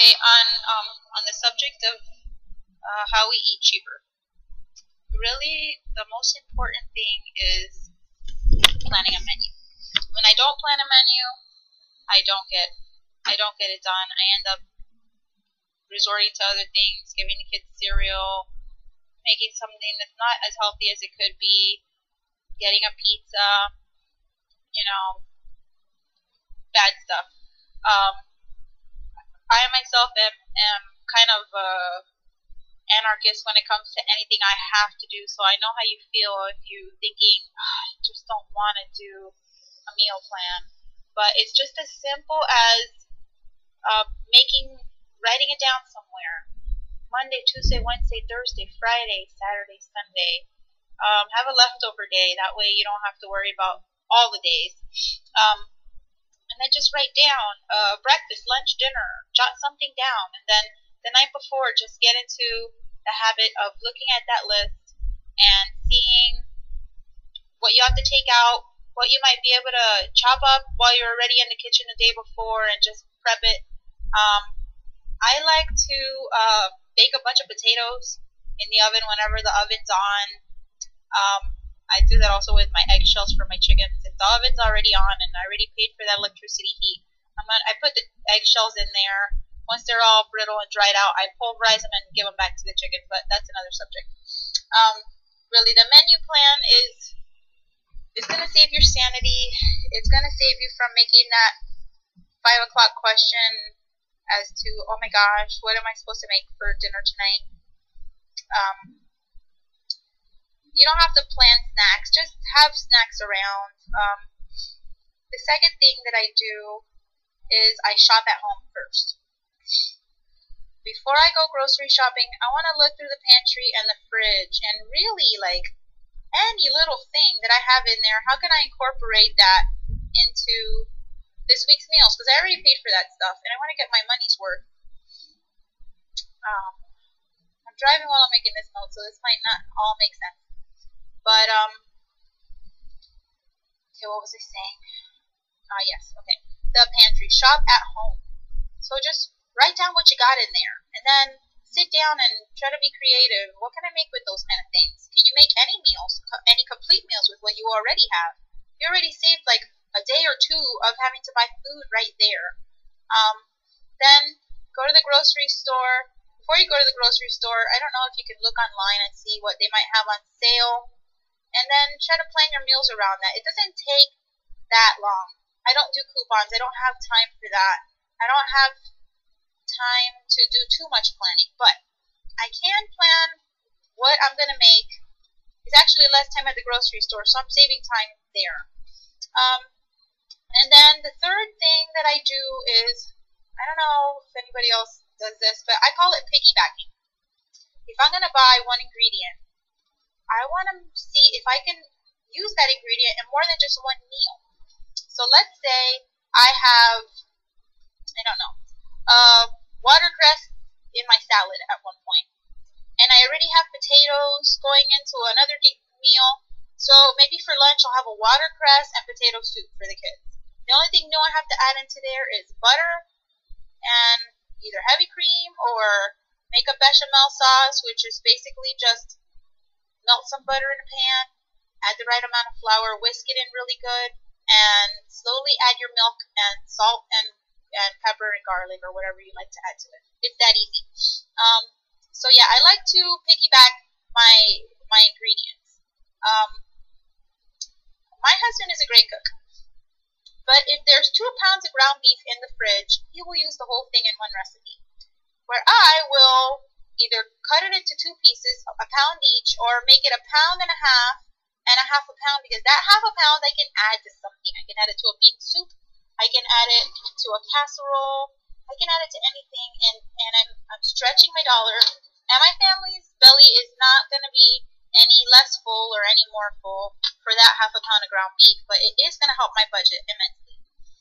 Okay, on the subject of how we eat cheaper, really the most important thing is planning a menu. When I don't plan a menu, I don't get I don't get it done. I end up resorting to other things, giving the kids cereal, making something that's not as healthy as it could be, getting a pizza, you know, bad stuff. Um, I myself am kind of anarchist when it comes to anything I have to do. So I know how you feel if you thinking, I just don't want to do a meal plan. But it's just as simple as writing it down somewhere. Monday, Tuesday, Wednesday, Thursday, Friday, Saturday, Sunday. Have a leftover day. That way you don't have to worry about all the days. And then just write down breakfast, lunch, dinner. Jot something down. And then the night before, just get into the habit of looking at that list and seeing what you have to take out, what you might be able to chop up while you're already in the kitchen the day before and just prep it. I like to bake a bunch of potatoes in the oven whenever the oven's on. I do that also with my eggshells for my chickens. If the oven's already on and I already paid for that electricity heat, I put the eggshells in there. Once they're all brittle and dried out, I pulverize them and give them back to the chickens, but that's another subject. Really, the menu plan is going to save your sanity. It's going to save you from making that 5 o'clock question as to, oh my gosh, what am I supposed to make for dinner tonight? You don't have to plan snacks. Just have snacks around. The second thing that I do is I shop at home first. Before I go grocery shopping, I want to look through the pantry and the fridge and really like any little thing that I have in there. How can I incorporate that into this week's meals? Because I already paid for that stuff and I want to get my money's worth. I'm driving while I'm making this note, so this might not all make sense. But, okay, what was I saying? Yes, okay. The pantry. Shop at home. So just write down what you got in there. And then sit down and try to be creative. What can I make with those kind of things? Can you make any meals, any complete meals with what you already have? You already saved like a day or two of having to buy food right there. Then go to the grocery store. Before you go to the grocery store, I don't know if you can look online and see what they might have on sale. And then try to plan your meals around that. It doesn't take that long. I don't do coupons. I don't have time for that. I don't have time to do too much planning. But I can plan what I'm going to make. It's actually less time at the grocery store, so I'm saving time there. And then the third thing that I do is, I don't know if anybody else does this, but I call it piggybacking. If I'm going to buy one ingredient, I want to see if I can use that ingredient in more than just one meal. So let's say I have, I don't know, watercress in my salad at one point. And I already have potatoes going into another meal. So maybe for lunch I'll have a watercress and potato soup for the kids. The only thing new I have to add into there is butter and either heavy cream or make a bechamel sauce, which is basically just melt some butter in a pan, add the right amount of flour, whisk it in really good, and slowly add your milk and salt and pepper and garlic or whatever you like to add to it. It's that easy. So yeah, I like to piggyback my ingredients. My husband is a great cook, but if there's 2 pounds of ground beef in the fridge, he will use the whole thing in one recipe. Where I will either cut it into 2 pieces, a pound each, or make it 1.5 pounds and 1/2 pound, because that 1/2 pound I can add to something. I can add it to a bean soup, I can add it to a casserole, I can add it to anything, and I'm stretching my dollar, and my family's belly is not going to be any less full or any more full for that 1/2 pound of ground beef, but it is going to help my budget immensely.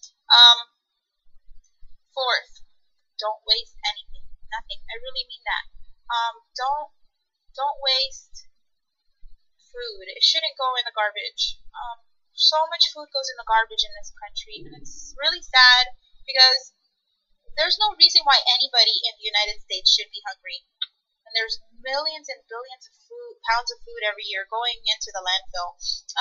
Fourth, don't waste anything. Nothing. I really mean that. Don't waste food. It shouldn't go in the garbage. So much food goes in the garbage in this country, and it's really sad because there's no reason why anybody in the United States should be hungry. And there's millions and billions of pounds of food every year going into the landfill.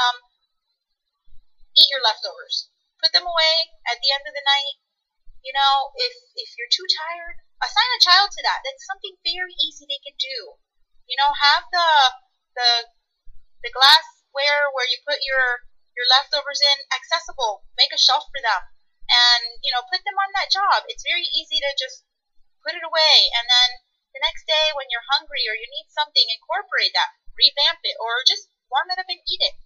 Eat your leftovers. Put them away at the end of the night. You know, if you're too tired, assign a child to that. That's something very easy they can do. You know, have the glassware where you put your leftovers in accessible. Make a shelf for them, and you know, put them on that job. It's very easy to just put it away, and then the next day when you're hungry or you need something, incorporate that, revamp it, or just warm it up and eat it.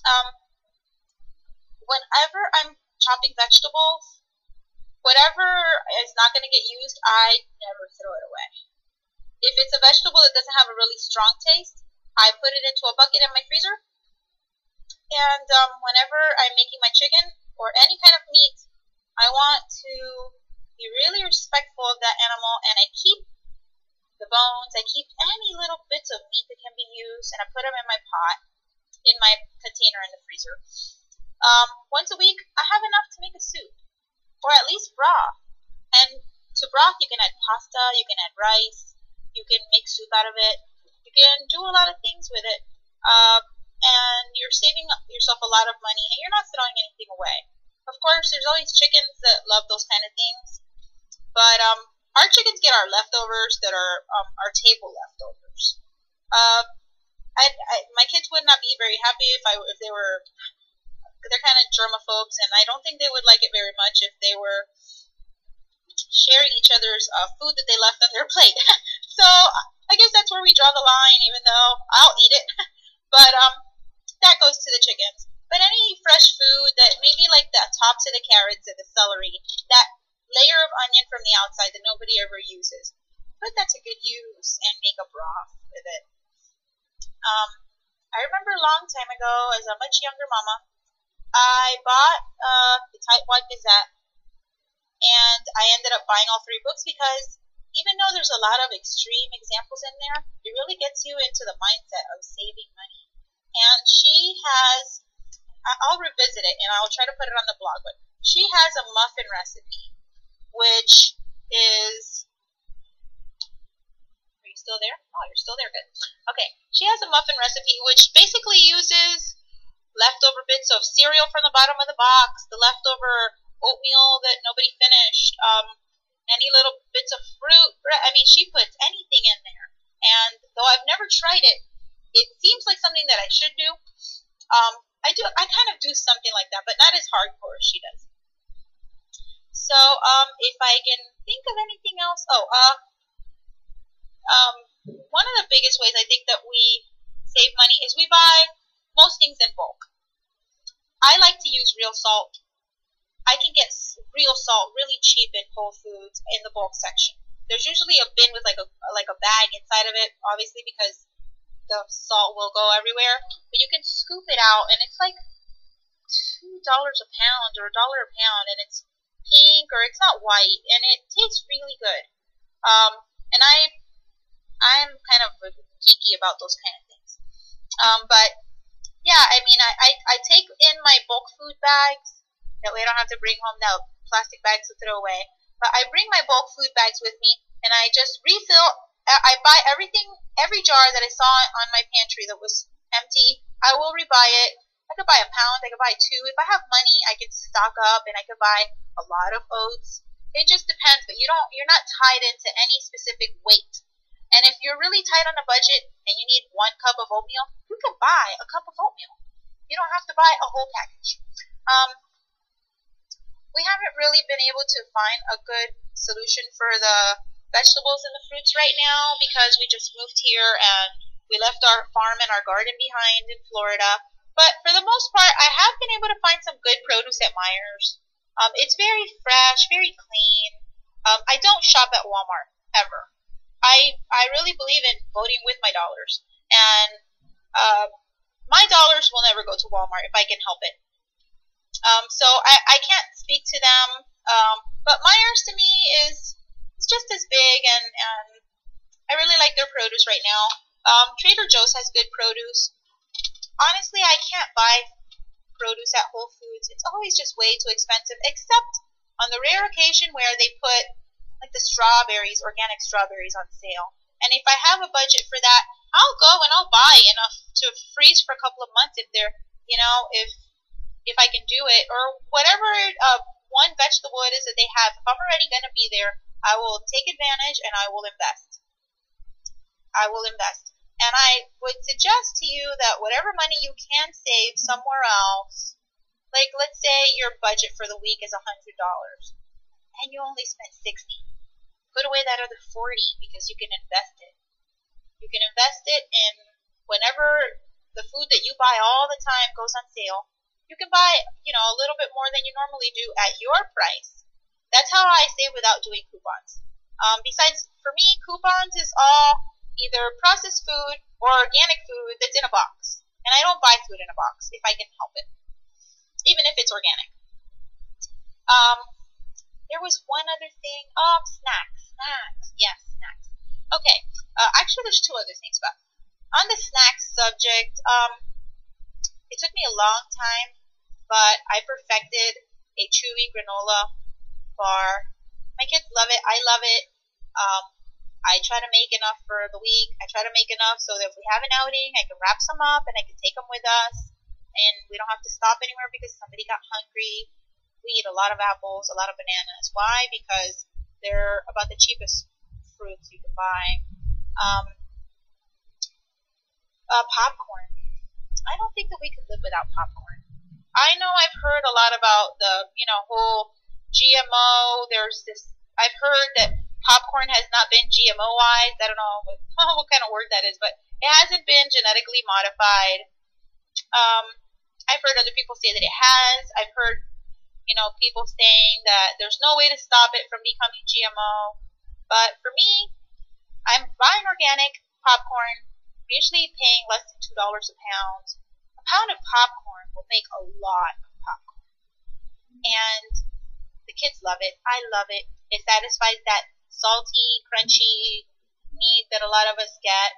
Whenever I'm chopping vegetables, whatever is not going to get used, I never throw it away. If it's a vegetable that doesn't have a really strong taste, I put it into a bucket in my freezer. And whenever I'm making my chicken or any kind of meat, I want to be really respectful of that animal, and I keep the bones, I keep any little bits of meat that can be used, and I put them in my pot, in my container in the freezer. Once a week, I have enough to make a soup, or at least broth. And to broth, you can add pasta, you can add rice, you can make soup out of it, you can do a lot of things with it, and you're saving yourself a lot of money, and you're not throwing anything away. Of course, there's always chickens that love those kind of things, but our chickens get our leftovers that are our table leftovers. My kids would not be very happy if they were. They're kind of germaphobes, and I don't think they would like it very much if they were sharing each other's food that they left on their plate. So I guess that's where we draw the line, even though I'll eat it. But that goes to the chickens. But any fresh food that maybe like the tops of the carrots or the celery, that layer of onion from the outside that nobody ever uses, put that to good use and make a broth with it. I remember a long time ago, as a much younger mama, I bought the Tightwad Gazette, and I ended up buying all 3 books because even though there's a lot of extreme examples in there, it really gets you into the mindset of saving money. And she has, I'll revisit it and I'll try to put it on the blog, but she has a muffin recipe, which is, are you still there? Oh, you're still there, good. Okay, she has a muffin recipe which basically uses leftover bits of cereal from the bottom of the box, the leftover oatmeal that nobody finished, any little bits of fruit. I mean, she puts anything in there. And though I've never tried it, it seems like something that I should do. I kind of do something like that, but not as hardcore as she does. So, if I can think of anything else, one of the biggest ways I think that we save money is we buy most things in bulk. I like to use real salt. I can get real salt really cheap in Whole Foods in the bulk section. There's usually a bin with like a bag inside of it, obviously because the salt will go everywhere. But you can scoop it out, and it's like $2 a pound or $1 a pound, and it's pink or it's not white, and it tastes really good. And I'm kind of geeky about those kind of things. But yeah, I mean, I take in my bulk food bags. That way I don't have to bring home the plastic bags to throw away. But I bring my bulk food bags with me, and I just refill. I buy everything, every jar that I saw on my pantry that was empty, I will rebuy it. I could buy a pound, I could buy 2. If I have money, I could stock up, and I could buy a lot of oats. It just depends, but you're not tied into any specific weight. And if you're really tight on a budget and you need 1 cup of oatmeal, you can buy a cup of oatmeal. You don't have to buy a whole package. We haven't really been able to find a good solution for the vegetables and the fruits right now because we just moved here and we left our farm and our garden behind in Florida. But for the most part, I have been able to find some good produce at Meijer's. It's very fresh, very clean. I don't shop at Walmart, ever. I really believe in voting with my dollars. And my dollars will never go to Walmart if I can help it. So I can't speak to them. But Meijer's to me is just as big, and I really like their produce right now. Trader Joe's has good produce. Honestly, I can't buy produce at Whole Foods. It's always just way too expensive, except on the rare occasion where they put like the strawberries, organic strawberries on sale. And if I have a budget for that, I'll go and I'll buy enough to freeze for a couple of months if they're, if I can do it, or whatever one vegetable it is that they have. If I'm already going to be there, I will take advantage and I will invest. I will invest. And I would suggest to you that whatever money you can save somewhere else, like let's say your budget for the week is $100 and you only spent 60. Put away that other 40 because you can invest it. You can invest it in whenever the food that you buy all the time goes on sale. You can buy, a little bit more than you normally do at your price. That's how I save without doing coupons. Besides, for me, coupons is all either processed food or organic food that's in a box. And I don't buy food in a box if I can help it, even if it's organic. There was one other thing. Snacks. Yes, snacks. Okay. Actually, there's two other things. But on the snacks subject, it took me a long time, but I perfected a chewy granola bar. My kids love it. I love it. I try to make enough for the week. I try to make enough so that if we have an outing, I can wrap some up and I can take them with us. And we don't have to stop anywhere because somebody got hungry. We eat a lot of apples, a lot of bananas. Why? Because they're about the cheapest fruits you can buy. Popcorn. I don't think that we could live without popcorn. I know I've heard a lot about the, whole GMO. I've heard that popcorn has not been GMOized. I don't know what kind of word that is, but it hasn't been genetically modified. I've heard other people say that it has. I've heard, people saying that there's no way to stop it from becoming GMO. But for me, I'm buying organic popcorn, usually paying less than $2 a pound. A pound of popcorn will make a lot of popcorn. And the kids love it. I love it. It satisfies that salty, crunchy need that a lot of us get.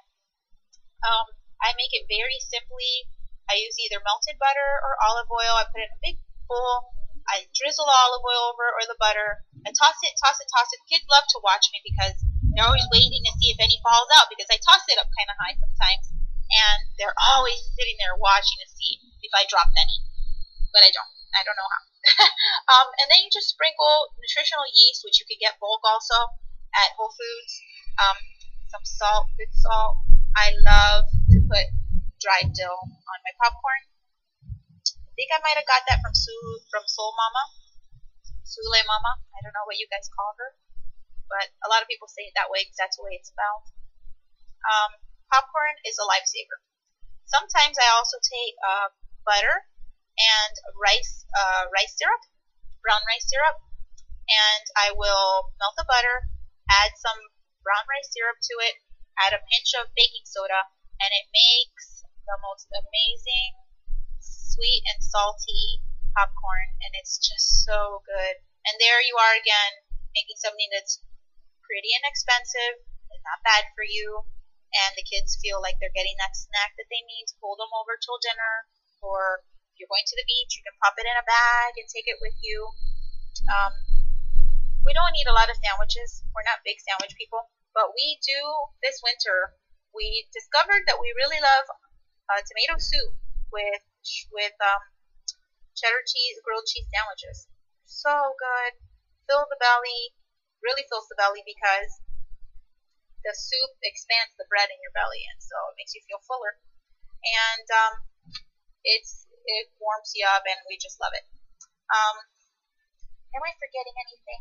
I make it very simply. I use either melted butter or olive oil. I put it in a big bowl. I drizzle the olive oil over or the butter. I toss it. Kids love to watch me because they're always waiting to see if any falls out because I toss it up kind of high sometimes. And they're always sitting there watching to see if I dropped any. But I don't. I don't know how. And then you just sprinkle nutritional yeast, which you can get bulk also at Whole Foods. Some salt, good salt. I love to put dried dill on my popcorn. I think I might have got that from Soul Mama. Sule Mama. I don't know what you guys call her. But a lot of people say it that way because that's the way it's spelled. Popcorn is a lifesaver. Sometimes I also take butter and rice syrup, brown rice syrup, and I will melt the butter, add some brown rice syrup to it, add a pinch of baking soda, and it makes the most amazing sweet and salty popcorn, and it's just so good. And there you are again, making something that's pretty inexpensive and not bad for you, and the kids feel like they're getting that snack that they need to hold them over till dinner, or if you're going to the beach, you can pop it in a bag and take it with you. We don't eat a lot of sandwiches. We're not big sandwich people, but we do this winter. We discovered that we really love tomato soup with cheddar cheese, grilled cheese sandwiches. So good. Fill the belly. Really fills the belly because the soup expands the bread in your belly, and so it makes you feel fuller. And it warms you up, and we just love it. Am I forgetting anything?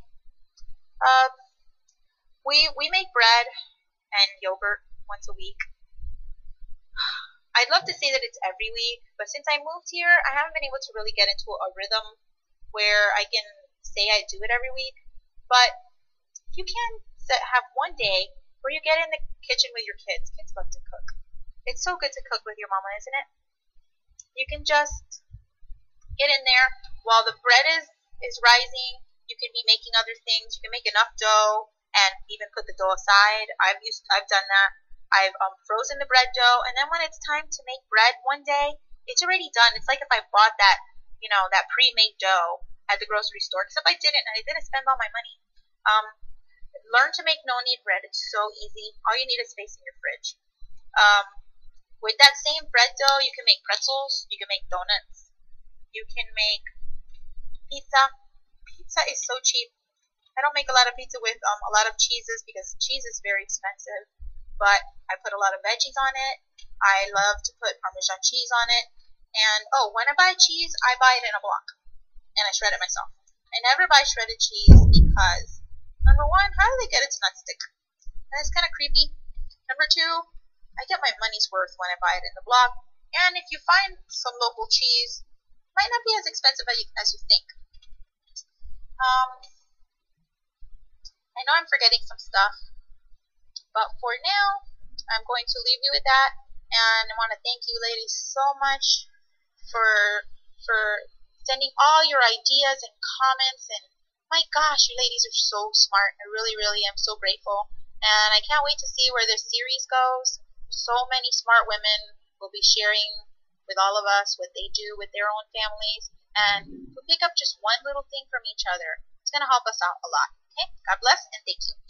We make bread and yogurt once a week. I'd love to say that it's every week, but since I moved here, I haven't been able to really get into a rhythm where I can say I do it every week. But you can have one day where you get in the kitchen with your kids. Kids love to cook. It's so good to cook with your mama, isn't it? You can just get in there while the bread is rising. You can be making other things. You can make enough dough and even put the dough aside. I've done that. I've frozen the bread dough, and then when it's time to make bread one day, it's already done. It's like if I bought that, that pre-made dough at the grocery store, except I didn't, and I didn't spend all my money. learn to make no-knead bread. It's so easy. All you need is space in your fridge. With that same bread dough, you can make pretzels, you can make donuts, you can make pizza. Pizza is so cheap. I don't make a lot of pizza with a lot of cheeses because cheese is very expensive, but I put a lot of veggies on it. I love to put Parmesan cheese on it. And, when I buy cheese, I buy it in a block, and I shred it myself. I never buy shredded cheese because, number one, how do they get it to not stick? And it's kind of creepy. Number two, I get my money's worth when I buy it in the block. And if you find some local cheese, it might not be as expensive as you think. I know I'm forgetting some stuff, but for now, I'm going to leave you with that. And I want to thank you ladies so much for sending all your ideas and comments. And my gosh, you ladies are so smart. I really, really am so grateful. And I can't wait to see where this series goes. So many smart women will be sharing with all of us what they do with their own families, and we'll pick up just one little thing from each other. It's going to help us out a lot. Okay? God bless and thank you.